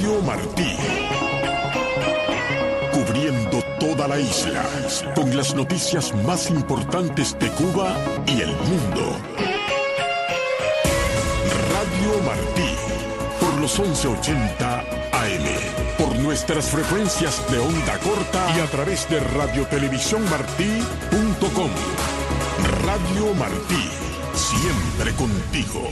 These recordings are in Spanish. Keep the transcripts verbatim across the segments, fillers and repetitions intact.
Radio Martí. Cubriendo toda la isla, con las noticias más importantes de Cuba y el mundo. Radio Martí, por los once ochenta A M, por nuestras frecuencias de onda corta y a través de radiotelevisión martí punto com. Radio Martí, siempre contigo.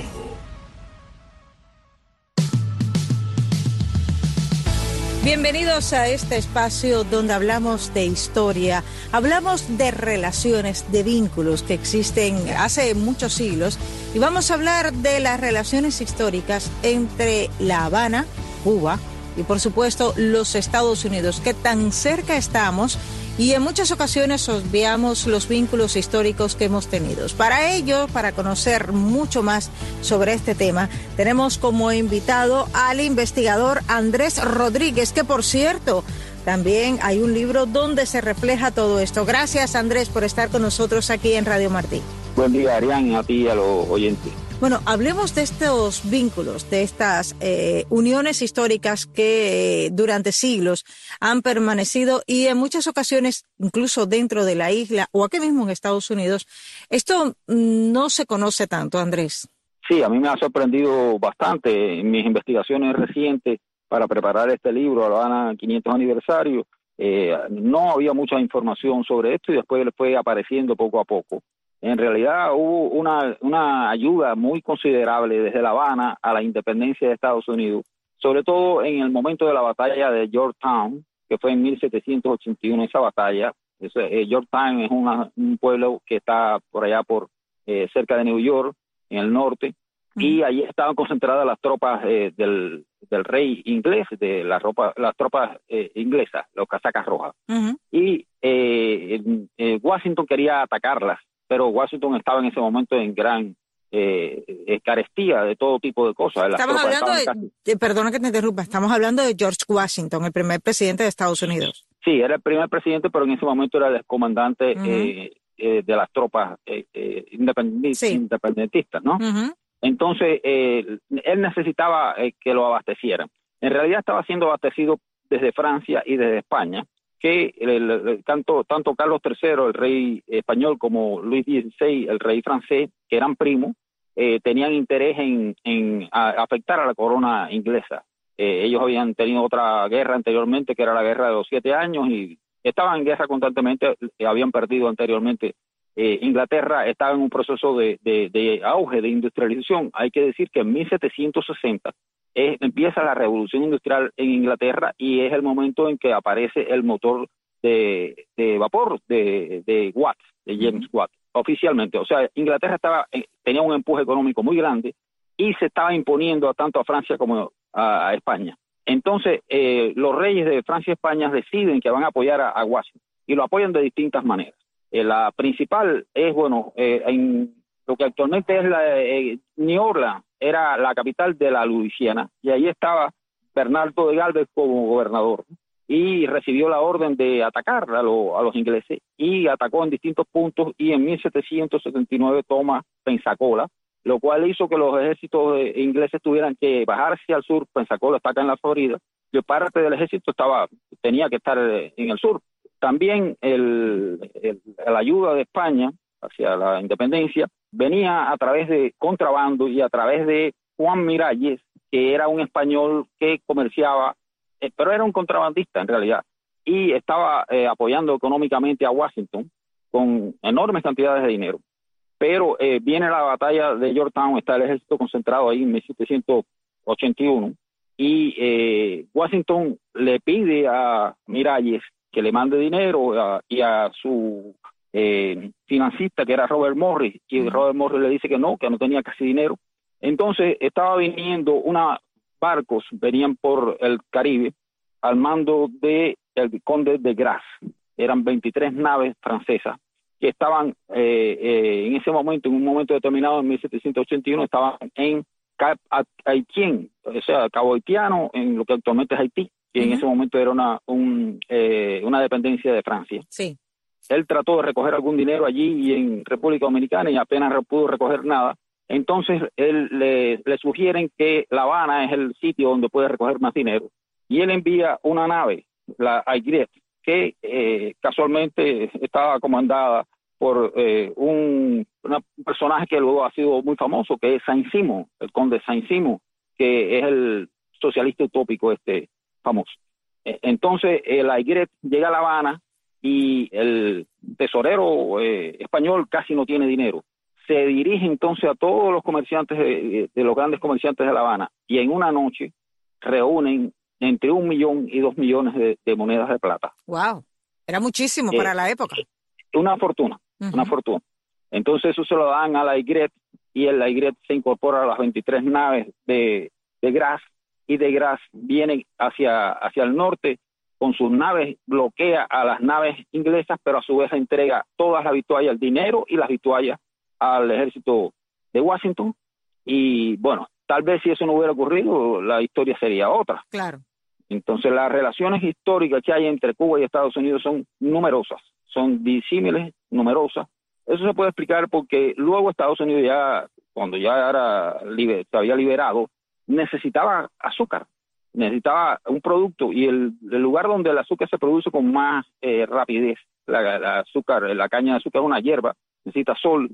Bienvenidos a este espacio donde hablamos de historia, hablamos de relaciones, de vínculos que existen hace muchos siglos y vamos a hablar de las relaciones históricas entre La Habana, Cuba y por supuesto los Estados Unidos, que tan cerca estamos y en muchas ocasiones obviamos los vínculos históricos que hemos tenido. Para ello, para conocer mucho más sobre este tema, tenemos como invitado al investigador Andrés Rodríguez, que por cierto, también hay un libro donde se refleja todo esto. Gracias, Andrés, por estar con nosotros aquí en Radio Martí. Buen día, Arián, a ti y a los oyentes. Bueno, hablemos de estos vínculos, de estas eh, uniones históricas que eh, durante siglos han permanecido y en muchas ocasiones, incluso dentro de la isla o aquí mismo en Estados Unidos, esto no se conoce tanto, Andrés. Sí, a mí me ha sorprendido bastante en mis investigaciones recientes para preparar este libro, La Habana quinientos aniversario. Eh, no había mucha información sobre esto y después le fue apareciendo poco a poco. En realidad hubo una, una ayuda muy considerable desde La Habana a la independencia de Estados Unidos, sobre todo en el momento de la batalla de Yorktown, que fue en mil setecientos ochenta y uno esa batalla. Eso, eh, Yorktown es una, un pueblo que está por allá por eh, cerca de New York, en el norte, mm. y allí estaban concentradas las tropas eh, del, del rey inglés, de la ropa, las tropas eh, inglesas, los casacas rojas. Uh-huh. Y eh, eh, Washington quería atacarlas, pero Washington estaba en ese momento en gran eh, carestía de todo tipo de cosas. Las estamos hablando de, casi... de, perdona que te interrumpa, estamos hablando de George Washington, el primer presidente de Estados Unidos. Sí, era el primer presidente, pero en ese momento era el comandante uh-huh. eh, eh, de las tropas eh, eh, independent, sí. independentistas, ¿no? Uh-huh. Entonces, eh, él necesitaba eh, que lo abastecieran. En realidad estaba siendo abastecido desde Francia y desde España, que el, el, el, tanto, tanto Carlos tercero, el rey español, como Luis dieciséis, el rey francés, que eran primos, eh, tenían interés en, en a, afectar a la corona inglesa. Eh, ellos habían tenido otra guerra anteriormente, que era la guerra de los siete años, y estaban en guerra constantemente, eh, habían perdido anteriormente. Eh, Inglaterra estaba en un proceso de, de, de auge, de industrialización. Hay que decir que en mil setecientos sesenta Es, empieza la revolución industrial en Inglaterra y es el momento en que aparece el motor de, de vapor de, de Watt, de James Watt, oficialmente. O sea, Inglaterra estaba tenía un empuje económico muy grande y se estaba imponiendo tanto a Francia como a, a España. Entonces, eh, los reyes de Francia y España deciden que van a apoyar a, a Washington y lo apoyan de distintas maneras. Eh, la principal es, bueno, eh, en lo que actualmente es la eh, New Orleans, era la capital de la Luisiana, y ahí estaba Bernardo de Galvez como gobernador, y recibió la orden de atacar a, lo, a los ingleses, y atacó en distintos puntos, y en mil setecientos setenta y nueve toma Pensacola, lo cual hizo que los ejércitos ingleses tuvieran que bajarse al sur. Pensacola está acá en la Florida, y parte del ejército estaba tenía que estar en el sur. También el, el, la ayuda de España hacia la independencia venía a través de contrabando y a través de Juan Miralles, que era un español que comerciaba, eh, pero era un contrabandista en realidad, y estaba eh, apoyando económicamente a Washington con enormes cantidades de dinero. Pero eh, viene la batalla de Yorktown, está el ejército concentrado ahí en mil setecientos ochenta y uno, y eh, Washington le pide a Miralles que le mande dinero a, y a su eh, financista, que era Robert Morris, y uh-huh. Robert Morris le dice que no, que no tenía casi dinero. Entonces estaba viniendo unos barcos, venían por el Caribe, al mando de el conde de Grasse. Eran veintitrés naves francesas que estaban eh, eh, en ese momento, en un momento determinado, en mil setecientos ochenta y uno, estaban en Cap Haitien, o sea, Cabo Haitiano, en lo que actualmente es Haití, que uh-huh. en ese momento era una, un, eh, una dependencia de Francia. Sí. Él trató de recoger algún dinero allí y en República Dominicana y apenas pudo recoger nada. Entonces él le, le sugieren que La Habana es el sitio donde puede recoger más dinero. y él envía una nave, la Aigret, que eh, casualmente estaba comandada por eh, un, una, un personaje que luego ha sido muy famoso, que es Saint-Simon, el conde Saint-Simon, que es el socialista utópico este famoso. Eh, entonces, el Aigret llega a La Habana y el tesorero eh, español casi no tiene dinero. Se dirige entonces a todos los comerciantes, de, de los grandes comerciantes de La Habana, y en una noche reúnen entre un millón y dos millones de, de monedas de plata. ¡Wow! Era muchísimo eh, para la época. Una fortuna, uh-huh. una fortuna. Entonces eso se lo dan a la Aigret, y el Aigret se incorpora a las veintitrés naves de, de Grasse, y de Grasse viene hacia, hacia el norte con sus naves, bloquea a las naves inglesas, pero a su vez entrega todas las vituallas, el dinero y las vituallas al ejército de Washington. Y bueno, tal vez si eso no hubiera ocurrido, la historia sería otra. Claro. Entonces las relaciones históricas que hay entre Cuba y Estados Unidos son numerosas, son disímiles, numerosas. Eso se puede explicar porque luego Estados Unidos ya, cuando ya era liber, se había liberado, necesitaba azúcar, necesitaba un producto, y el, el lugar donde el azúcar se produce con más eh, rapidez, la, la azúcar, la caña de azúcar es una hierba, necesita sol,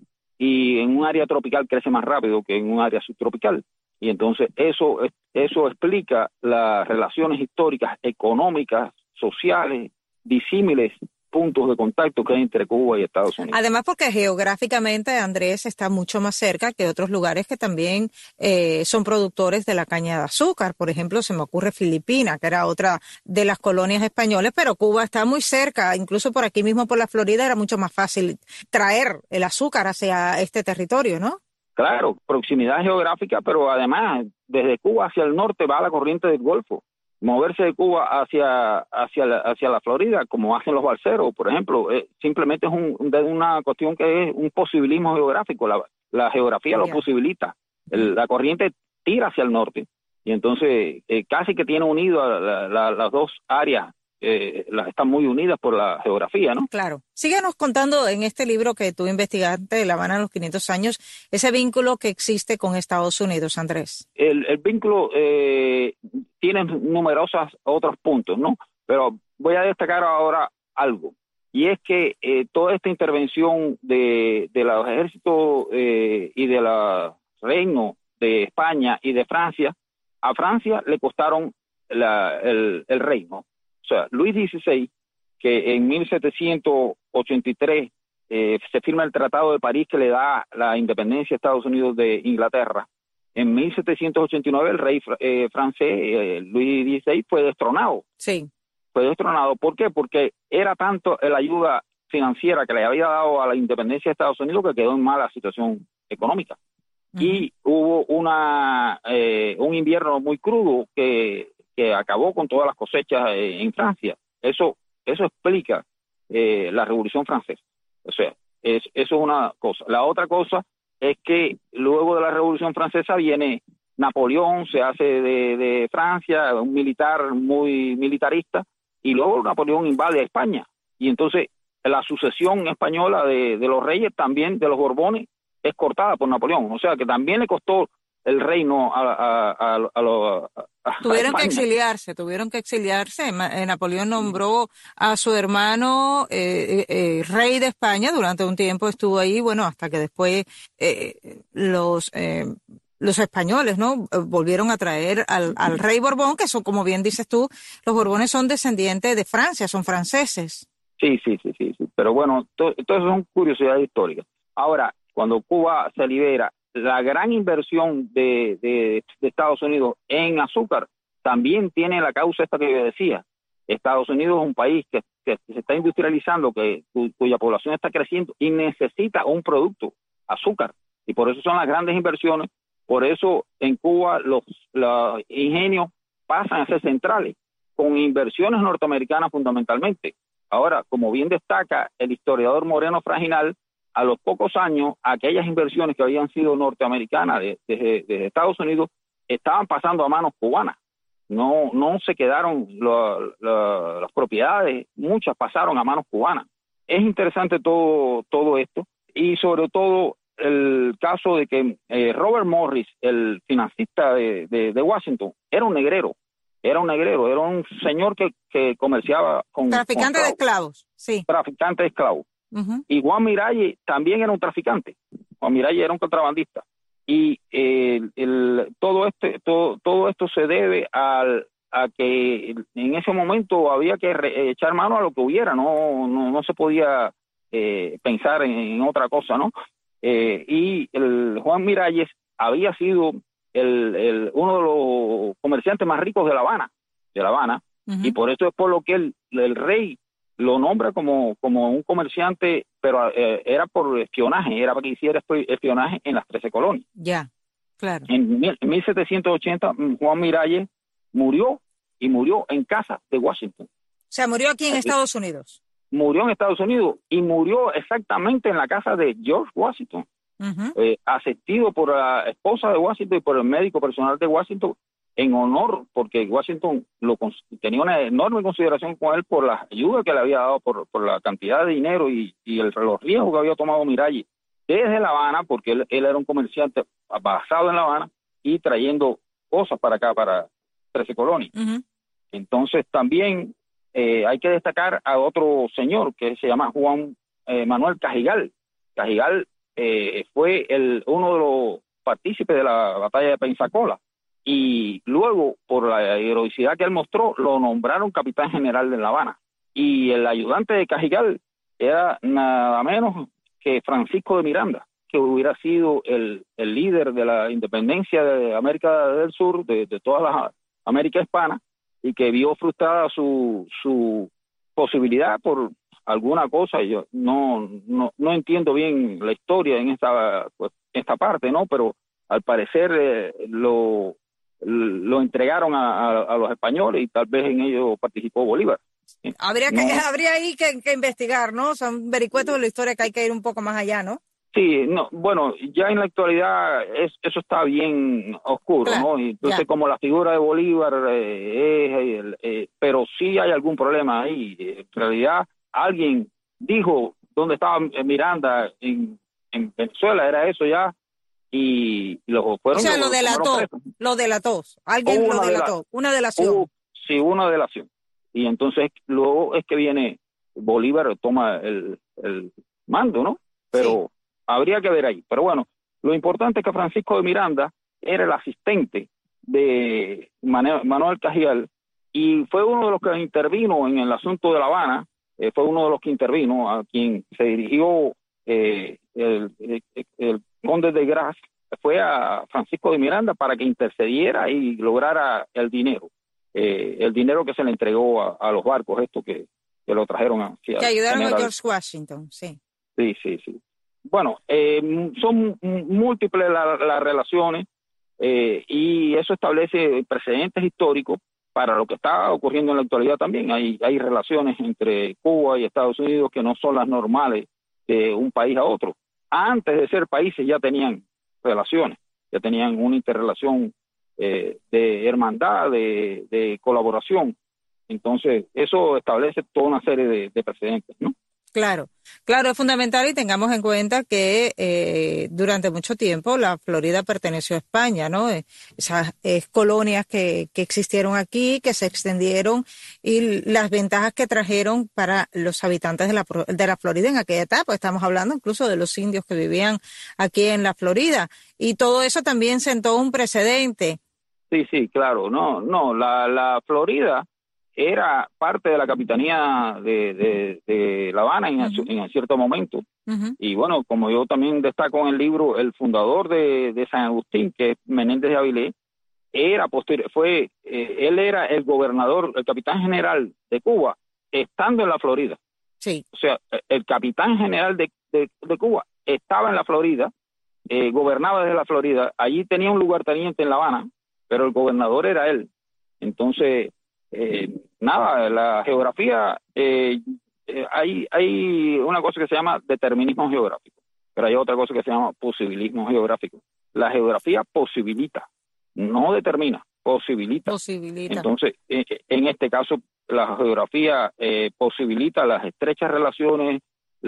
y en un área tropical crece más rápido que en un área subtropical. Y entonces eso, eso explica las relaciones históricas, económicas, sociales, disímiles puntos de contacto que hay entre Cuba y Estados Unidos. Además, porque geográficamente Andrés está mucho más cerca que otros lugares que también eh, son productores de la caña de azúcar. Por ejemplo, se me ocurre Filipinas, que era otra de las colonias españolas, pero Cuba está muy cerca. Incluso por aquí mismo, por la Florida, era mucho más fácil traer el azúcar hacia este territorio, ¿no? Claro, proximidad geográfica, pero además, desde Cuba hacia el norte va la corriente del Golfo. Moverse de Cuba hacia hacia la, hacia la Florida, como hacen los balseros, por ejemplo, eh, simplemente es un, de una cuestión que es un posibilismo geográfico. La, la geografía yeah. lo posibilita. El, la corriente tira hacia el norte, y entonces eh, casi que tiene unido a la, la, las dos áreas. Eh, las están muy unidas por la geografía, ¿no? Claro. Síganos contando en este libro que tú investigaste, La Habana en los quinientos años, ese vínculo que existe con Estados Unidos, Andrés. El, el vínculo eh, tiene numerosos otros puntos, ¿no? Pero voy a destacar ahora algo, y es que eh, toda esta intervención de, de los ejércitos eh, y de la reino de España y de Francia, a Francia le costaron la, el, el reino. O sea, Luis dieciséis, que en mil setecientos ochenta y tres eh, se firma el Tratado de París que le da la independencia a Estados Unidos de Inglaterra. En mil setecientos ochenta y nueve el rey eh, francés, eh, Luis dieciséis, fue destronado. Sí. Fue destronado. ¿Por qué? Porque era tanto la ayuda financiera que le había dado a la independencia de Estados Unidos que quedó en mala situación económica. Uh-huh. Y hubo una eh, un invierno muy crudo que... que acabó con todas las cosechas eh, en Francia. Eso eso explica eh, la Revolución Francesa. O sea, es, eso es una cosa. La otra cosa es que luego de la Revolución Francesa viene Napoleón, se hace de, de Francia, un militar muy militarista, y luego Napoleón invade a España. Y entonces la sucesión española de, de los reyes, también de los Borbones, es cortada por Napoleón. O sea, que también le costó el reino a, a, a, a, a, a Tuvieron a que exiliarse, tuvieron que exiliarse. Napoleón nombró a su hermano eh, eh, rey de España, durante un tiempo estuvo ahí, bueno, hasta que después eh, los eh, los españoles, ¿no? Volvieron a traer al, al rey Borbón, que son, como bien dices tú, los Borbones son descendientes de Francia, son franceses. Sí, sí, sí, sí, sí. Pero bueno, todo, todo eso son curiosidades históricas. Ahora, cuando Cuba se libera, la gran inversión de, de, de Estados Unidos en azúcar también tiene la causa esta que yo decía. Estados Unidos es un país que, que se está industrializando, que cu, cuya población está creciendo y necesita un producto, azúcar. Y por eso son las grandes inversiones. Por eso en Cuba los, los ingenios pasan a ser centrales, con inversiones norteamericanas fundamentalmente. Ahora, como bien destaca el historiador Moreno Fraginal, a los pocos años, aquellas inversiones que habían sido norteamericanas desde de, de Estados Unidos estaban pasando a manos cubanas. No no se quedaron lo, lo, las propiedades, muchas pasaron a manos cubanas. Es interesante todo, todo esto, y sobre todo el caso de que eh, Robert Morris, el financista de, de, de Washington, era un negrero. era un negrero, era un señor que, que comerciaba con... Traficante con de esclavos, sí. Traficante de esclavos. Uh-huh. Y Juan Miralles también era un traficante. Juan Miralles era un contrabandista. Y eh, el, todo, este, todo, todo esto se debe al, a que en ese momento había que re, echar mano a lo que hubiera, no, no, no se podía eh, pensar en, en otra cosa, ¿no? Eh, y el Juan Miralles había sido el, el, uno de los comerciantes más ricos de La Habana, de La Habana, uh-huh. Y por eso es por lo que el, el rey lo nombra como, como un comerciante, pero eh, era por espionaje, era para que hiciera espionaje en las trece colonias. Ya, yeah, claro. En, en mil setecientos ochenta, Juan Miralles murió, y murió en casa de Washington. O sea, murió aquí en aquí, Estados Unidos. Murió en Estados Unidos, y murió exactamente en la casa de George Washington, uh-huh. eh, asistido por la esposa de Washington y por el médico personal de Washington, en honor, porque Washington lo tenía una enorme consideración con él por la ayuda que le había dado, por, por la cantidad de dinero y, y el, los riesgos que había tomado Miralles desde La Habana, porque él, él era un comerciante basado en La Habana y trayendo cosas para acá, para trece colonias. Uh-huh. Entonces también eh, hay que destacar a otro señor que se llama Juan eh, Manuel Cajigal. Cajigal eh, fue el, uno de los partícipes de la batalla de Pensacola. Y luego, por la heroicidad que él mostró, lo nombraron capitán general de La Habana. Y el ayudante de Cajigal era nada menos que Francisco de Miranda, que hubiera sido el, el líder de la independencia de América del Sur, de, de toda la América hispana, y que vio frustrada su, su posibilidad por alguna cosa. Yo no, no, no entiendo bien la historia en esta, pues, esta parte, ¿no? Pero al parecer eh, lo... lo entregaron a, a, a los españoles y tal vez en ello participó Bolívar. Habría que no. habría ahí que, que investigar, ¿no? Son vericuetos de la historia que hay que ir un poco más allá, ¿no? Sí, no, bueno, ya en la actualidad es, eso está bien oscuro, claro, ¿no? Y entonces, ya. Como la figura de Bolívar eh, es, eh, pero sí hay algún problema ahí. En realidad, alguien dijo dónde estaba Miranda en, en Venezuela, era eso ya. Y los fueron. O sea, los, lo delató, lo delató. Alguien lo delató, de la, una delación. Hubo, sí, una delación. Y entonces luego es que viene Bolívar, toma el, el mando, ¿no? Pero sí. Habría que ver ahí. Pero bueno, lo importante es que Francisco de Miranda era el asistente de Manuel Cajigal y fue uno de los que intervino en el asunto de La Habana, eh, fue uno de los que intervino, a quien se dirigió eh, el, el, el conde de Gras, fue a Francisco de Miranda para que intercediera y lograra el dinero, eh, el dinero que se le entregó a, a los barcos estos que, que lo trajeron hacia... Que ayudaron a George Washington, sí. Sí, sí, sí. Bueno, eh, son múltiples las la relaciones eh, y eso establece precedentes históricos para lo que está ocurriendo en la actualidad también. Hay, hay relaciones entre Cuba y Estados Unidos que no son las normales de un país a otro. Antes de ser países ya tenían relaciones, ya tenían una interrelación eh, de hermandad, de, de colaboración. Entonces, eso establece toda una serie de, de precedentes, ¿no? Claro, claro, es fundamental y tengamos en cuenta que eh, durante mucho tiempo la Florida perteneció a España, ¿no? Esas eh, colonias que, que existieron aquí, que se extendieron y las ventajas que trajeron para los habitantes de la, de la Florida en aquella etapa. Estamos hablando incluso de los indios que vivían aquí en la Florida y todo eso también sentó un precedente. Sí, sí, claro, no, no, la, la Florida era parte de la capitanía de, de, de La Habana en, uh-huh. en cierto momento. Uh-huh. Y bueno, como yo también destaco en el libro, el fundador de, de San Agustín, que es Menéndez de Avilés, era posterior, fue, eh, él era el gobernador, el capitán general de Cuba, estando en la Florida. Sí. O sea, el capitán general de, de, de Cuba estaba en la Florida, eh, gobernaba desde la Florida, allí tenía un lugarteniente en La Habana, pero el gobernador era él. Entonces, Eh, nada, la geografía, eh, eh, hay, hay una cosa que se llama determinismo geográfico, pero hay otra cosa que se llama posibilismo geográfico. La geografía posibilita, no determina, posibilita. Posibilita. Entonces, eh, en este caso, la geografía eh, posibilita las estrechas relaciones,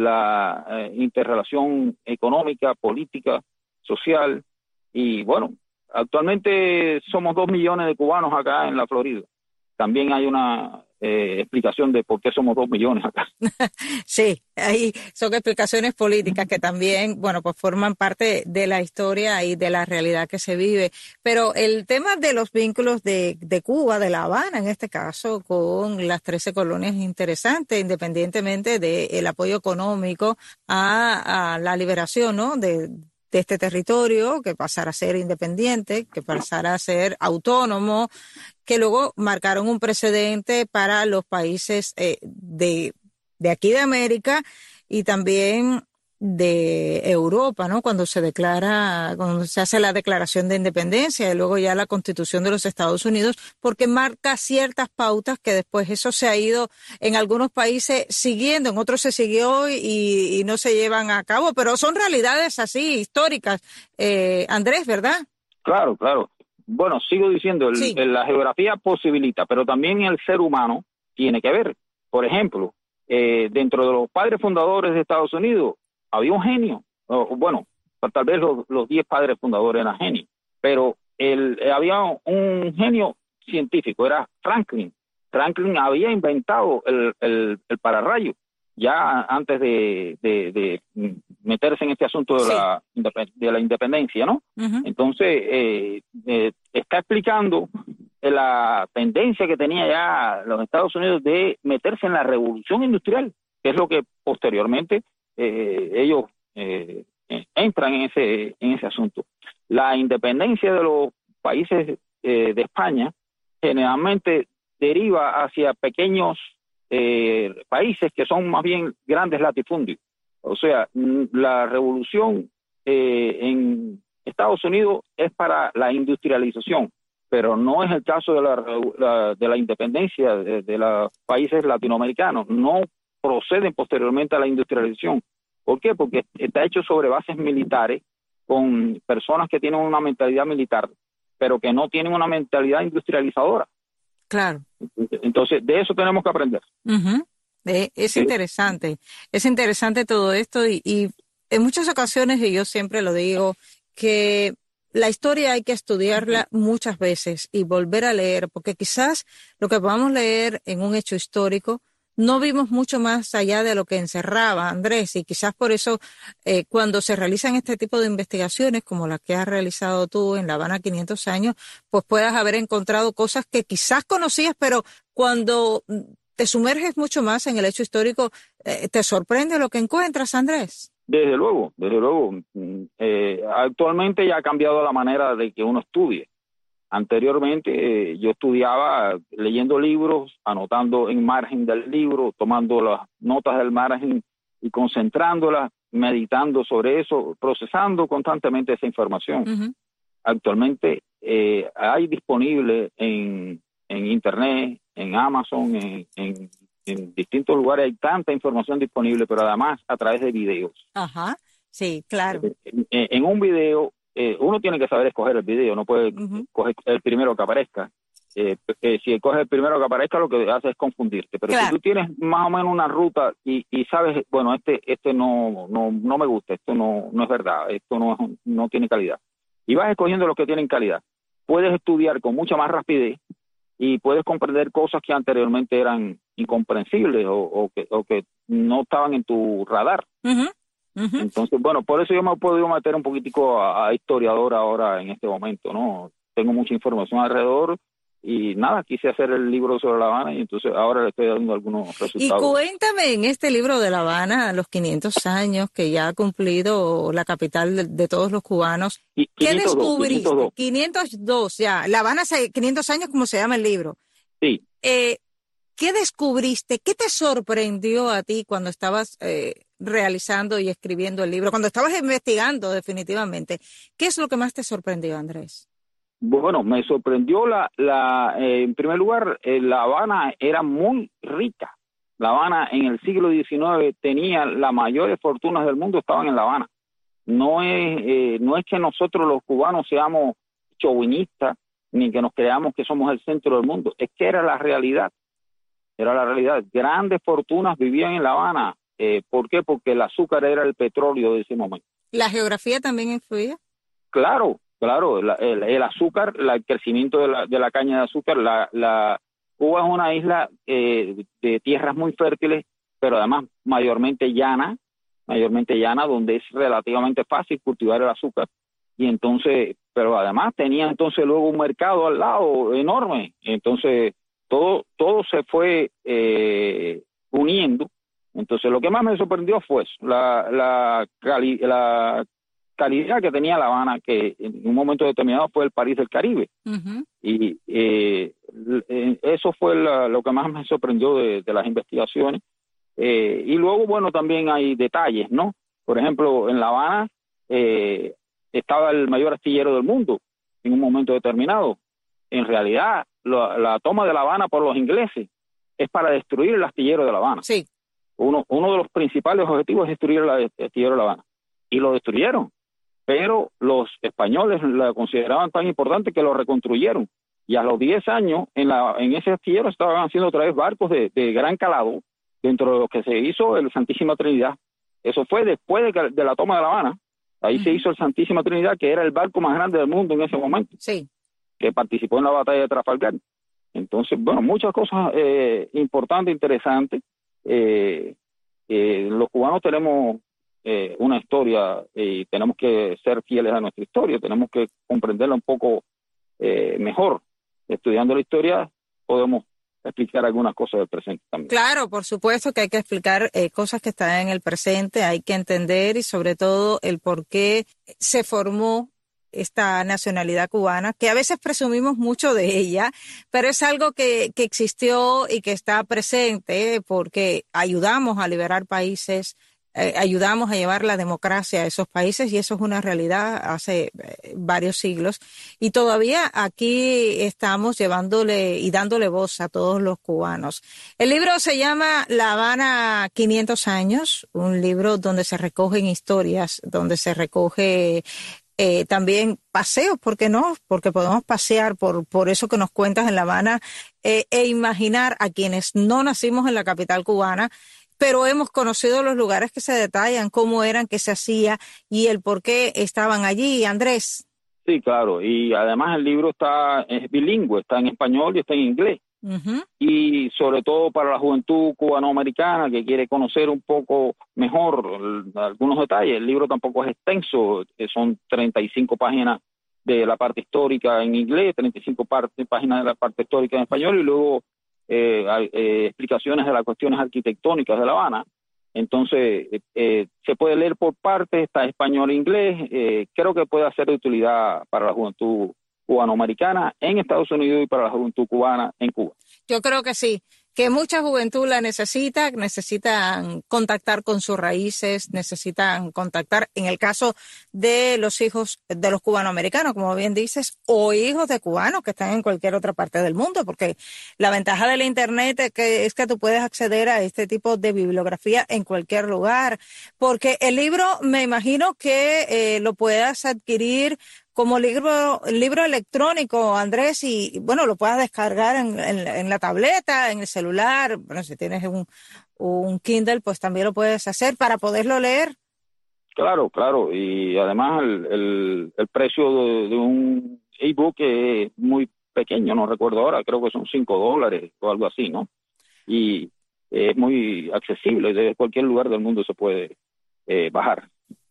la eh, interrelación económica, política, social, y bueno, actualmente somos dos millones de cubanos acá en la Florida. también hay una eh, explicación de por qué somos dos millones acá. Sí, ahí son explicaciones políticas que también, bueno, pues forman parte de la historia y de la realidad que se vive. Pero el tema de los vínculos de, de Cuba, de La Habana en este caso, con las trece colonias es interesante, independientemente del apoyo económico a, a la liberación, ¿no?, de de este territorio, que pasara a ser independiente, que pasara a ser autónomo, que luego marcaron un precedente para los países eh, de, de aquí de América y también de Europa, ¿no? Cuando se declara, cuando se hace la declaración de independencia y luego ya la Constitución de los Estados Unidos, porque marca ciertas pautas que después eso se ha ido en algunos países siguiendo, en otros se siguió y, y no se llevan a cabo, pero son realidades así históricas, eh, Andrés, ¿verdad? Claro, claro. Bueno, sigo diciendo, el, sí. el, la geografía posibilita, pero también el ser humano tiene que ver. Por ejemplo, eh, dentro de los padres fundadores de Estados Unidos, había un genio, o, bueno, tal vez los, los diez padres fundadores eran genios, pero el, había un genio científico, era Franklin. Franklin había inventado el, el, el pararrayo, ya antes de, de, de meterse en este asunto de, sí. la, de la independencia, ¿no? Uh-huh. Entonces, eh, eh, está explicando la tendencia que tenía ya los Estados Unidos de meterse en la revolución industrial, que es lo que posteriormente Eh, ellos eh, eh, entran en ese en ese asunto. La independencia de los países eh, de España generalmente deriva hacia pequeños eh, países que son más bien grandes latifundios. O sea, la revolución eh, en Estados Unidos es para la industrialización, pero no es el caso de la, la de la independencia de, de los países latinoamericanos. No proceden posteriormente a la industrialización. ¿Por qué? Porque está hecho sobre bases militares con personas que tienen una mentalidad militar, pero que no tienen una mentalidad industrializadora. Claro. Entonces, de eso tenemos que aprender. Uh-huh. Eh, es ¿Sí? interesante. Es interesante todo esto y, y en muchas ocasiones, y yo siempre lo digo, que la historia hay que estudiarla muchas veces y volver a leer, porque quizás lo que podamos leer en un hecho histórico no vimos mucho más allá de lo que encerraba, Andrés, y quizás por eso eh, cuando se realizan este tipo de investigaciones como las que has realizado tú en La Habana quinientos años, pues puedas haber encontrado cosas que quizás conocías, pero cuando te sumerges mucho más en el hecho histórico, eh, ¿te sorprende lo que encuentras, Andrés? Desde luego, desde luego. Eh, actualmente ya ha cambiado la manera de que uno estudie. Anteriormente eh, yo estudiaba leyendo libros, anotando en margen del libro, tomando las notas del margen y concentrándolas, meditando sobre eso, procesando constantemente esa información. Uh-huh. Actualmente eh, hay disponible en, en Internet, en Amazon, en, en, en distintos lugares, hay tanta información disponible, pero además a través de videos. Ajá, sí, claro. En, en, en un video... Eh, uno tiene que saber escoger el video, no puede uh-huh. coger el primero que aparezca. Eh, eh, si coges el primero que aparezca, lo que hace es confundirte. Pero claro. si tú tienes más o menos una ruta y, y sabes, bueno, este este no no no me gusta, esto no no es verdad, esto no no tiene calidad, y vas escogiendo los que tienen calidad, puedes estudiar con mucha más rapidez y puedes comprender cosas que anteriormente eran incomprensibles o, o que o que no estaban en tu radar. Uh-huh. Uh-huh. Entonces, bueno, por eso yo me he podido meter un poquitico a, a historiador ahora en este momento, ¿no? Tengo mucha información alrededor y nada, quise hacer el libro sobre La Habana y entonces ahora le estoy dando algunos resultados. Y cuéntame, en este libro de La Habana, los quinientos años que ya ha cumplido la capital de, de todos los cubanos, y, ¿qué descubriste? quinientos dos. quinientos dos, ya, La Habana hace quinientos años, como se llama el libro. Sí. Eh, ¿Qué descubriste? ¿Qué te sorprendió a ti cuando estabas eh, realizando y escribiendo el libro? Cuando estabas investigando, definitivamente. ¿Qué es lo que más te sorprendió, Andrés? Bueno, me sorprendió la, la eh, en primer lugar, eh, La Habana era muy rica. La Habana en el siglo diecinueve tenía las mayores fortunas del mundo, estaban en La Habana. No es, eh, no es que nosotros los cubanos seamos chauvinistas, ni que nos creamos que somos el centro del mundo, es que era la realidad. Era la realidad. Grandes fortunas vivían en La Habana. Eh, ¿Por qué? Porque el azúcar era el petróleo de ese momento. ¿La geografía también influía? Claro, claro. La, el, el azúcar, la, el crecimiento de la, de la caña de azúcar, la, la, Cuba es una isla eh, de tierras muy fértiles, pero además mayormente llana, mayormente llana, donde es relativamente fácil cultivar el azúcar. Y entonces, pero además tenía entonces luego un mercado al lado enorme. Entonces, todo, todo se fue eh, uniendo. Entonces, lo que más me sorprendió fue eso, la, la, cali, la calidad que tenía La Habana, que en un momento determinado fue el París del Caribe. Uh-huh. Y eh, eso fue la, lo que más me sorprendió de, de las investigaciones. Eh, y luego, bueno, también hay detalles, ¿no? Por ejemplo, en La Habana eh, estaba el mayor astillero del mundo en un momento determinado. En realidad, lo, la toma de La Habana por los ingleses es para destruir el astillero de La Habana. Sí. Uno, uno de los principales objetivos es destruir el astillero de La Habana. Y lo destruyeron. Pero los españoles la consideraban tan importante que lo reconstruyeron. Y a los diez años, en, la, en ese astillero estaban haciendo otra vez barcos de, de gran calado, dentro de lo que se hizo el Santísima Trinidad. Eso fue después de, de la toma de La Habana. Ahí uh-huh. se hizo el Santísima Trinidad, que era el barco más grande del mundo en ese momento. Sí. Que participó en la batalla de Trafalgar. Entonces, bueno, muchas cosas eh, importantes, interesantes. Eh, eh, los cubanos tenemos eh, una historia y tenemos que ser fieles a nuestra historia. Tenemos que comprenderla un poco eh, mejor. Estudiando la historia podemos explicar algunas cosas del presente también. Claro, por supuesto que hay que explicar eh, cosas que están en el presente, hay que entender y sobre todo el por qué se formó esta nacionalidad cubana, que a veces presumimos mucho de ella, pero es algo que, que existió y que está presente porque ayudamos a liberar países, eh, ayudamos a llevar la democracia a esos países y eso es una realidad hace eh, varios siglos y todavía aquí estamos llevándole y dándole voz a todos los cubanos. El libro se llama La Habana quinientos años, un libro donde se recogen historias, donde se recoge Eh, también paseos, ¿por qué no? Porque podemos pasear por, por eso que nos cuentas en La Habana eh, e imaginar a quienes no nacimos en la capital cubana, pero hemos conocido los lugares que se detallan, cómo eran, qué se hacía y el por qué estaban allí, Andrés. Sí, claro, y además el libro está es bilingüe, está en español y está en inglés. Uh-huh. Y sobre todo para la juventud cubanoamericana que quiere conocer un poco mejor el, algunos detalles. El libro tampoco es extenso, son treinta y cinco páginas de la parte histórica en inglés, treinta y cinco parte, páginas de la parte histórica en español y luego eh, eh, explicaciones de las cuestiones arquitectónicas de La Habana. Entonces eh, se puede leer por partes, está español e inglés. Eh, creo que puede ser de utilidad para la juventud cubanoamericana en Estados Unidos y para la juventud cubana en Cuba. Yo creo que sí, que mucha juventud la necesita, necesitan contactar con sus raíces, necesitan contactar, en el caso de los hijos de los cubanoamericanos, como bien dices, o hijos de cubanos que están en cualquier otra parte del mundo, porque la ventaja del Internet es que, es que tú puedes acceder a este tipo de bibliografía en cualquier lugar, porque el libro me imagino que eh, lo puedas adquirir como libro libro electrónico, Andrés, y bueno, lo puedas descargar en, en, en la tableta, en el celular. Bueno, si tienes un, un Kindle, pues también lo puedes hacer para poderlo leer. Claro, claro, y además el, el, el precio de, de un ebook es muy pequeño, no recuerdo ahora, creo que son cinco dólares o algo así, ¿no? Y es muy accesible, desde cualquier lugar del mundo se puede eh, bajar.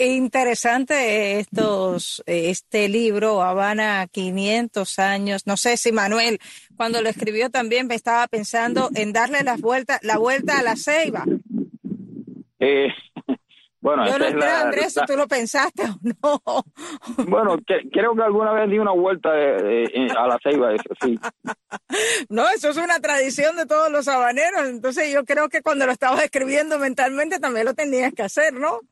Interesante estos, este libro, Habana quinientos años. No sé si Manuel, cuando lo escribió también me estaba pensando en darle la vuelta, la vuelta a la Ceiba. Eh, bueno, yo no sé, la, Andrés, la, si tú lo pensaste o no. Bueno, que, creo que alguna vez di una vuelta de, de, de, a la Ceiba, eso sí. No, eso es una tradición de todos los habaneros. Entonces yo creo que cuando lo estabas escribiendo mentalmente también lo tenías que hacer, ¿no?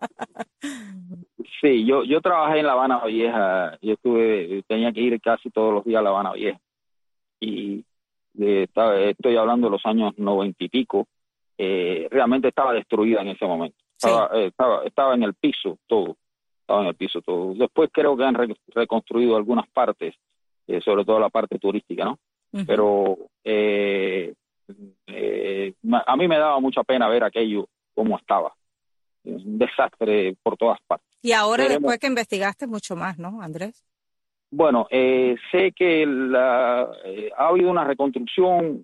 Sí, yo yo trabajé en La Habana Vieja, yo estuve, tenía que ir casi todos los días a La Habana Vieja y de, estaba, estoy hablando de los años noventa y pico, eh, realmente estaba destruida en ese momento, estaba, sí. eh, estaba, estaba en el piso todo, estaba en el piso todo. Después creo que han re, reconstruido algunas partes, eh, sobre todo la parte turística, ¿no? Uh-huh. Pero eh, eh, a mí me daba mucha pena ver aquello como estaba. Un desastre por todas partes. Y ahora Veremos. Después que investigaste mucho más, ¿no, Andrés? Bueno, eh, sé que la, eh, ha habido una reconstrucción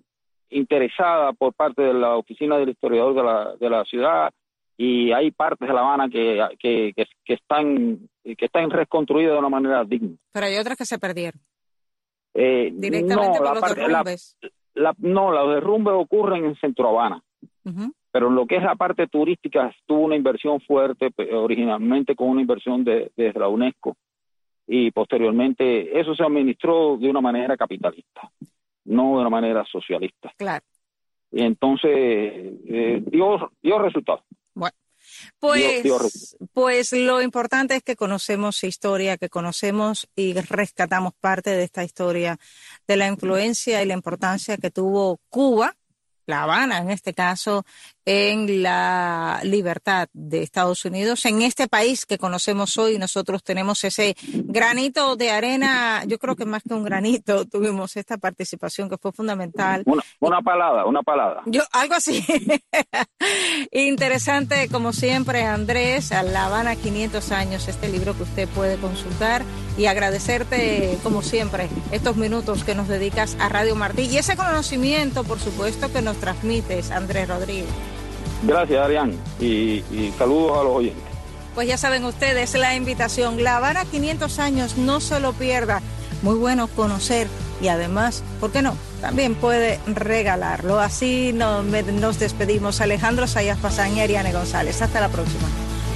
interesada por parte de la oficina del historiador de la, de la ciudad, y hay partes de La Habana que, que, que, que están que están reconstruidas de una manera digna. Pero hay otras que se perdieron. Eh, Directamente no, por la los parte, derrumbes. La, la, no, los derrumbes ocurren en Centro Habana. Uh-huh. Pero en lo que es la parte turística, tuvo una inversión fuerte, originalmente con una inversión de, de la UNESCO, y posteriormente eso se administró de una manera capitalista, no de una manera socialista. Claro. Y entonces eh, dio, dio resultados. Bueno, pues, dio, dio pues lo importante es que conocemos historia, que conocemos y rescatamos parte de esta historia, de la influencia y la importancia que tuvo Cuba, La Habana en este caso, en la libertad de Estados Unidos, en este país que conocemos hoy. Nosotros tenemos ese granito de arena, yo creo que más que un granito, tuvimos esta participación que fue fundamental. Una, una palada, una palada. Yo, algo así. Interesante, como siempre, Andrés, a La Habana quinientos años, este libro que usted puede consultar, y agradecerte, como siempre, estos minutos que nos dedicas a Radio Martí y ese conocimiento, por supuesto, que nos transmites, Andrés Rodríguez. Gracias, Arián, y, y saludos a los oyentes. Pues ya saben ustedes, la invitación, La Habana quinientos años, no se lo pierda. Muy bueno conocer y además, ¿por qué no? También puede regalarlo. Así nos, nos despedimos. Alejandro Sayas Pazán y Ariane González. Hasta la próxima.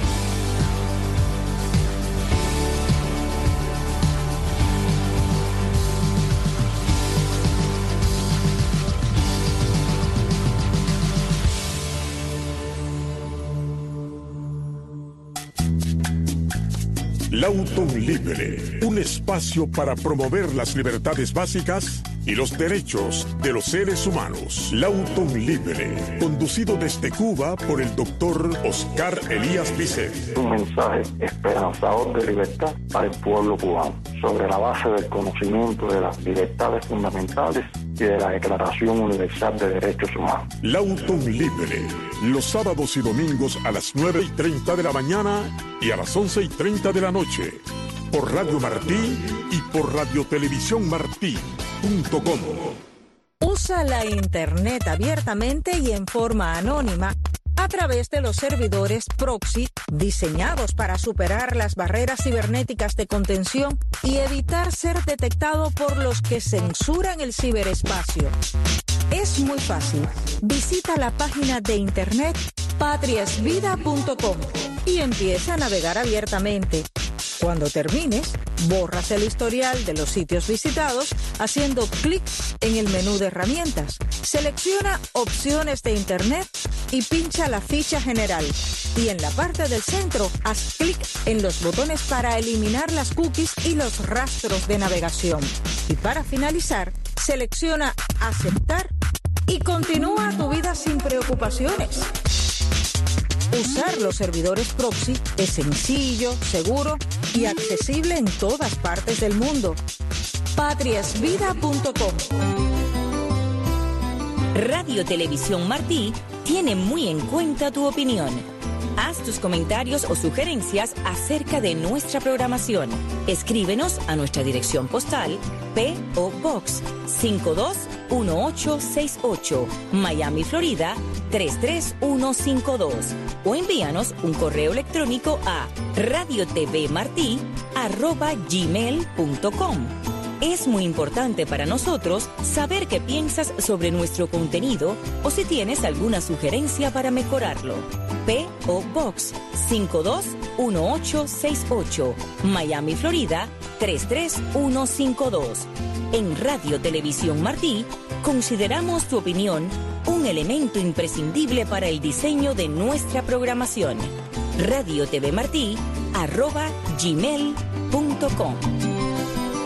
Lauton Libre, un espacio para promover las libertades básicas y los derechos de los seres humanos. Lauton Libre, conducido desde Cuba por el doctor Oscar Elías Bisset. Un mensaje esperanzador de libertad para el pueblo cubano, sobre la base del conocimiento de las libertades fundamentales y de la Declaración Universal de Derechos Humanos. Lauton Libre, los sábados y domingos a las nueve y treinta de la mañana y a las once y treinta de la noche, por Radio Martí y por radiotelevisión martí punto com. Usa la Internet abiertamente y en forma anónima a través de los servidores proxy diseñados para superar las barreras cibernéticas de contención y evitar ser detectado por los que censuran el ciberespacio. Es muy fácil. Visita la página de internet patriasvida punto com y empieza a navegar abiertamente. Cuando termines, borras el historial de los sitios visitados haciendo clic en el menú de herramientas. Selecciona opciones de internet y pincha la ficha general. Y en la parte del centro, haz clic en los botones para eliminar las cookies y los rastros de navegación. Y para finalizar, selecciona aceptar y continúa tu vida sin preocupaciones. Usar los servidores proxy es sencillo, seguro y accesible en todas partes del mundo. patriasvida punto com. Radio Televisión Martí tiene muy en cuenta tu opinión. Haz tus comentarios o sugerencias acerca de nuestra programación. Escríbenos a nuestra dirección postal P O Box cinco dos uno ocho seis ocho, Miami, Florida tres tres uno cinco dos, o envíanos un correo electrónico a radiotvmartí arroba gmail punto com. Es muy importante para nosotros saber qué piensas sobre nuestro contenido o si tienes alguna sugerencia para mejorarlo. P O Box cinco dos uno ocho seis ocho, Miami, Florida tres tres uno cinco dos. En Radio Televisión Martí consideramos tu opinión un elemento imprescindible para el diseño de nuestra programación. radiotvmartí arroba gmail punto com.